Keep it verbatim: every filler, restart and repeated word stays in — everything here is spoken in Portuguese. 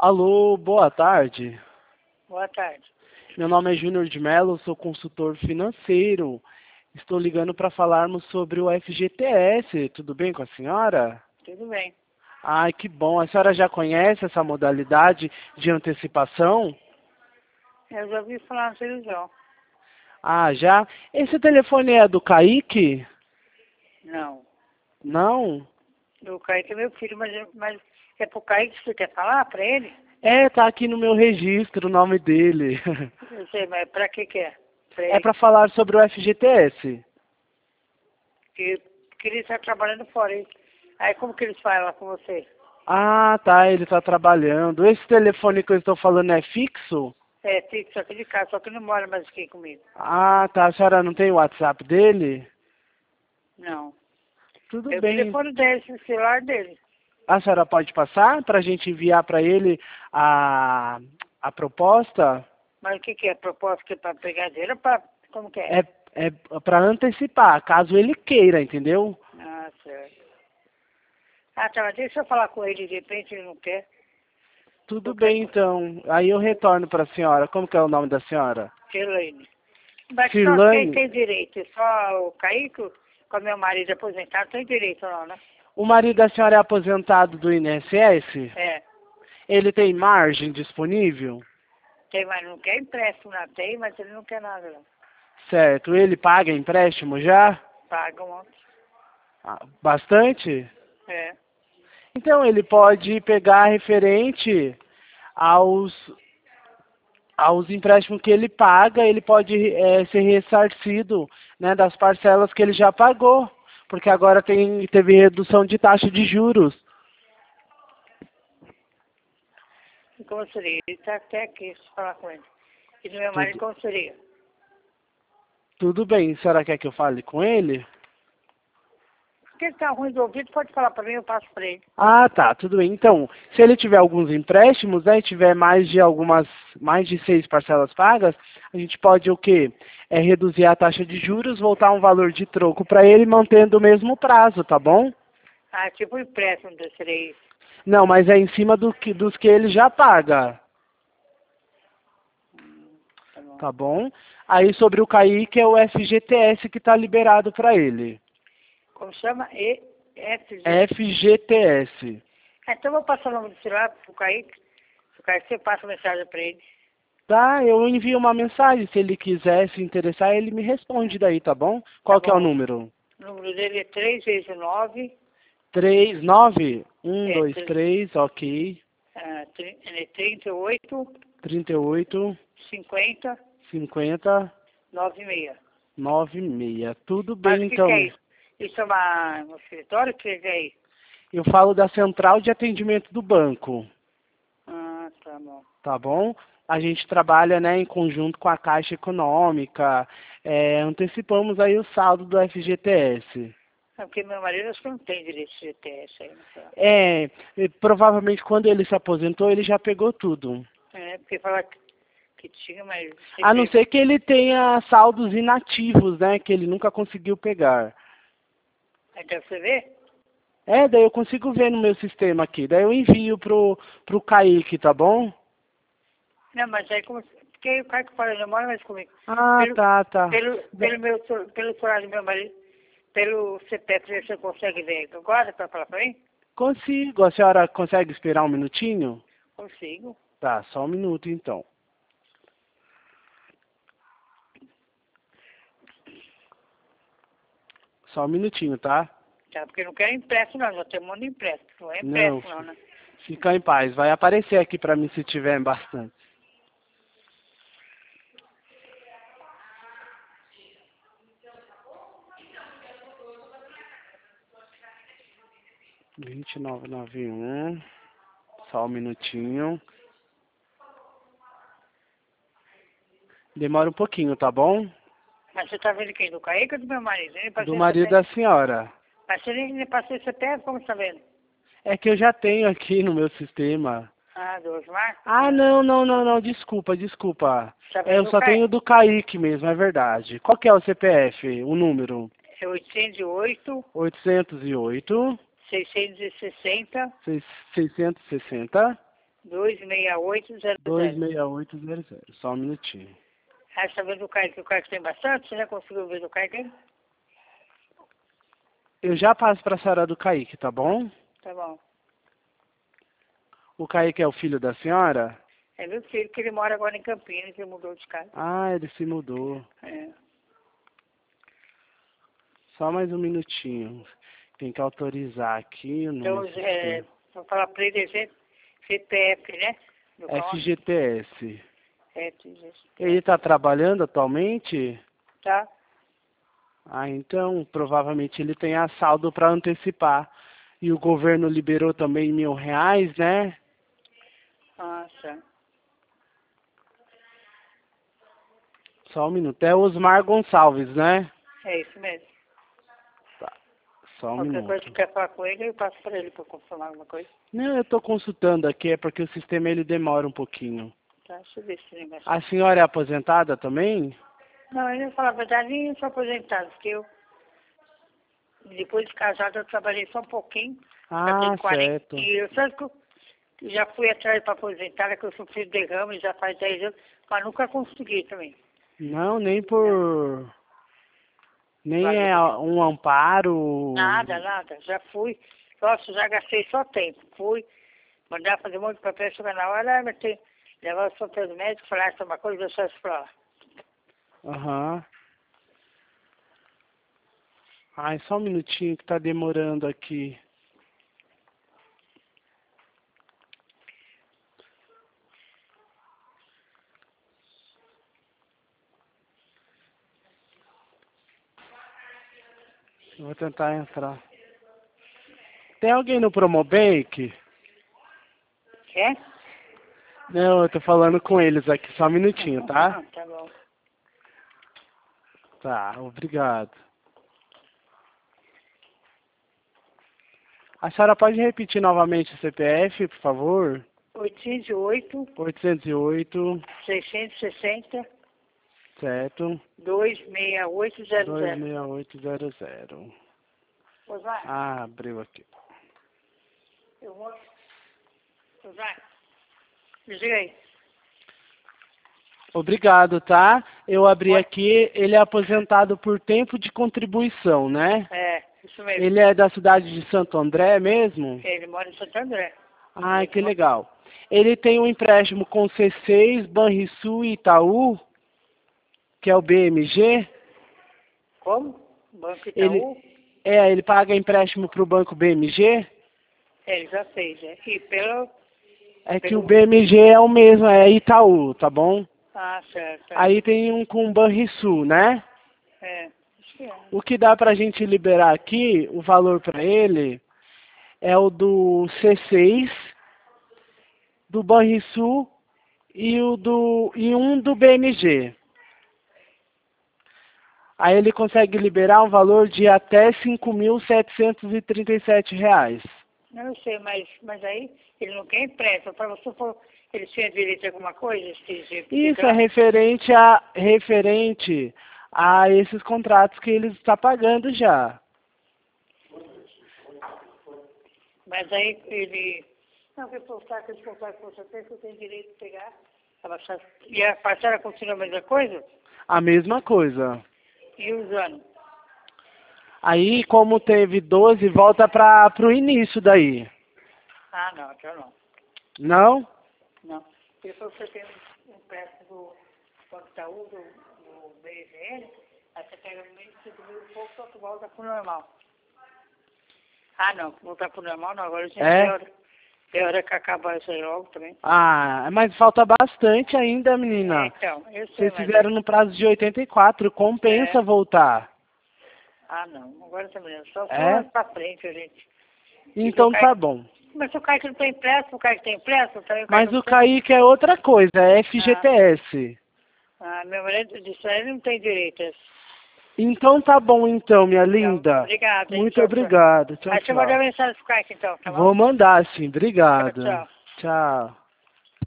Alô, boa tarde. Boa tarde. Meu nome é Júnior de Mello, sou consultor financeiro. Estou ligando para falarmos sobre o F G T S. Tudo bem com a senhora? Tudo bem. Ai, que bom. A senhora já conhece essa modalidade de antecipação? Eu já ouvi falar na televisão. Ah, já? Esse telefone é do Kaique? Não. Não? O Kaique é meu filho, mas, mas é pro Kaique que você quer falar pra ele? É, tá aqui no meu registro o nome dele. Eu sei, mas pra que que é? Pra É ele? para falar sobre o F G T S. Que, que ele está trabalhando fora, hein? Aí como que eles falam com você? Ah, tá, ele está trabalhando. Esse telefone que eu estou falando é fixo? É, fixo aqui de casa, só que não mora mais aqui comigo. Ah, tá. A senhora não tem o WhatsApp dele? Não. Tudo É o bem. telefone dele, o celular dele. A senhora pode passar para a gente enviar para ele a, a proposta? Mas o que que é? Proposta que é pra pegar dinheiro ou pra... Como que é? É, é para antecipar, caso ele queira, entendeu? Ah, certo. Ah, tá, mas deixa eu falar com ele, de repente ele não quer. Tudo Qualquer bem, coisa. então. Aí eu retorno para a senhora. Como que é o nome da senhora? Elaine. Mas só quem Cirlane? tem direito? Só o Caíco, com meu marido aposentado, tem direito não, né? O marido da senhora é aposentado do I N S S? É. Ele tem margem disponível? Tem, mas não quer empréstimo, não tem, mas ele não quer nada, não. Certo. Ele paga empréstimo já? Paga um monte. Ah, bastante? É. Então ele pode pegar referente aos, aos empréstimos que ele paga, ele pode é, ser ressarcido, né, das parcelas que ele já pagou, porque agora tem, teve redução de taxa de juros. E como seria? Ele está até aqui, deixa eu falar com ele. E do meu marido, Tudo, como seria? tudo bem, a senhora quer que eu fale com ele? Se ele está ruim do ouvido, pode falar para mim, eu passo para ele. Ah, tá, tudo bem. Então, se ele tiver alguns empréstimos, né, e tiver mais de algumas, mais de seis parcelas pagas, a gente pode o quê? É reduzir a taxa de juros, voltar um valor de troco para ele, mantendo o mesmo prazo, tá bom? Ah, tipo um empréstimo desse aí. Não, mas é em cima do que, dos que ele já paga, Hum, tá bom. tá bom? Aí sobre o Kaique é o F G T S que está liberado para ele. Como chama? E F G. F G T S. Ah, então eu vou passar o nome do celular pro Kaique. O Kaique, você passa a mensagem para ele. Tá, eu envio uma mensagem, se ele quiser se interessar, ele me responde daí, tá bom? Tá Qual que é o bom. número? O número dele é três vezes nove. Três, nove, um, É, dois, três, ok. ah, tri- é trinta e oito, Trinta e oito, cinquenta, cinquenta, noventa e seis. nove, meia. Tudo Mas bem, o que, que é então. isso? Isso é uma, um escritório? O que que é isso? Eu falo da central de atendimento do banco, Ah, tá bom. tá bom? A gente trabalha, né, em conjunto com a Caixa Econômica, é, antecipamos aí o saldo do F G T S. É porque meu marido acho que não tem direito de G T S aí, não sei. É, e provavelmente quando ele se aposentou, ele já pegou tudo. É, porque fala que, que tinha, mas A não sempre... ser que ele tenha saldos inativos, né, que ele nunca conseguiu pegar. Então você vê? É, daí eu consigo ver no meu sistema aqui. Daí eu envio pro, pro Kaique, tá bom? Não, mas aí como... Porque o cara que fala, não mora mais comigo. Ah, Pelo, tá, tá. pelo, pelo meu, cel- pelo celular do meu marido, pelo C P F, você consegue ver agora para falar para mim? Consigo. A senhora consegue esperar um minutinho? Consigo. Tá, só um minuto então. Só um minutinho, tá? Tá, porque não quero empréstimo não, já tem um monte de empréstimo. Não é Não, empréstimo não, né? fica em paz. Vai aparecer aqui pra mim se tiver bastante. vinte e nove noventa e um. Só um minutinho. Demora um pouquinho, tá bom? Mas você tá vendo quem? Do Kaique ou do meu marido? Eu nem Do passei marido C P F. da senhora. Mas você nem, nem passei C P F, como você tá vendo? É que eu já tenho aqui no meu sistema. Ah, do Osmar? Ah, Ah, não, não, não, não, desculpa, desculpa. tá É, vendo eu do só tenho Kaique? do Kaique mesmo, é verdade. Qual que é o C P F, o número? É oitocentos e oito, oitocentos e oito, seiscentos e sessenta, seiscentos e sessenta, dois seis oito zero dois zero. seis oito zero zero. Só um minutinho. Ah, você tá vendo o Kaique? O Kaique tem bastante? Você já conseguiu ver do Kaique? Eu já passo para a senhora do Kaique, tá bom? Tá bom. O Kaique é o filho da senhora? É meu filho, que ele mora agora em Campinas, ele mudou de casa. Ah, ele se mudou. É. Só mais um minutinho. Tem que autorizar aqui o Então, número. é, vou falar pra ele, é G- C P F, né? Do F G T S. É, G T S. Ele está trabalhando atualmente? Tá? Ah, então provavelmente ele tem a saldo para antecipar. E o governo liberou também mil reais, né? Ah, tá. Só um minuto. É Osmar Gonçalves, né? É isso mesmo. Tá. Só um Qualquer minuto. coisa que quer falar com ele, eu passo pra ele pra confirmar alguma coisa. Não, eu estou consultando aqui, é porque o sistema ele demora um pouquinho. Tá? Deixa eu ver esse negócio. A senhora é aposentada também? Não, eu não falar a verdade, nem sou aposentado, porque eu, depois de casado, eu trabalhei só um pouquinho. Ah, Até quarenta. certo. E eu sabe que eu já fui atrás para aposentar, que eu sofri derrame já faz dez anos, mas nunca consegui também. Não, nem por... Nem Valeu. é um amparo... Nada, nada. Já fui. Nossa, já gastei só tempo. Fui, mandar fazer um monte de papel, chegar na hora, ah, mas tem... Levar só para os médicos, falar essa uma coisa, deixar isso pra lá. Aham. Ai, só um minutinho que tá demorando aqui. Eu vou tentar entrar. Tem alguém no Promobank? Quer? Não, eu tô falando com eles aqui, só um minutinho, tá? Ah, tá bom. Tá, obrigado. A senhora pode repetir novamente o C P F, por favor? oitocentos e oito, oitocentos e oito, seiscentos e sessenta, certo? dois seis oito zero dois zero. seis oito zero zero. Osmar, Ah, abriu aqui. eu vou... Osmar, me diga aí. Obrigado, tá? Eu abri aqui, ele é aposentado por tempo de contribuição, né? É, isso mesmo. Ele é da cidade de Santo André mesmo? Ele mora em Santo André. Ai, que legal. Ele tem um empréstimo com C seis, Banrisul e Itaú, que é o B M G. Como? Banco Itaú? Ele, é, ele paga empréstimo para o banco B M G. É, ele já fez, é. E pelo... É que pelo... o B M G é o mesmo, é Itaú, tá bom? Ah, certo. É. Aí tem um com Banrisul, né? É, acho que é. O que dá pra gente liberar aqui, o valor para ele, é o do C seis, do Banrisul e, o do, e um do B M G. Aí ele consegue liberar um valor de até cinco mil setecentos e trinta e sete reais. Não sei, mas, mas aí ele não quer empréstimo. Para você for, ele tinha direito a alguma coisa? Esse, Isso é referente a, referente a esses contratos que ele está pagando já. Mas aí ele... Não, que postar, que postar, que você tem, você tem direito de pegar. E a parcela continua a mesma coisa? A mesma coisa. E os anos? Aí, como teve doze, volta para o início daí. Ah, não, então não. Não? Não. Porque se você tem um empréstimo do Banco Itaú, do, do B R G L, aí você pega no meio de cinco mil e pouco, só que volta pro normal. Ah, não, voltar pro normal não, agora a gente É? tem hora, tem hora que acabar isso aí logo também. Ah, mas falta bastante ainda, menina. É, então, eu sei, Vocês mas... fizeram no prazo de oitenta e quatro, compensa É. voltar. Ah, não, agora também não. Só É? só pra frente, gente. Então Cai- tá bom. Mas se o Kaique não tem empréstimo, o Kaique tem empréstimo, também o Mas Kaique não o tem. Kaique é outra coisa, é F G T S. Ah, meu marido disse, ele não tem direito. Então tá bom então, minha Então, linda. obrigada, hein, Muito tchau, obrigado. Tchau, Aí você manda tchau. mensagem pro Kaique então, tá bom? Vou mandar sim, obrigado. Tchau, tchau. Tchau.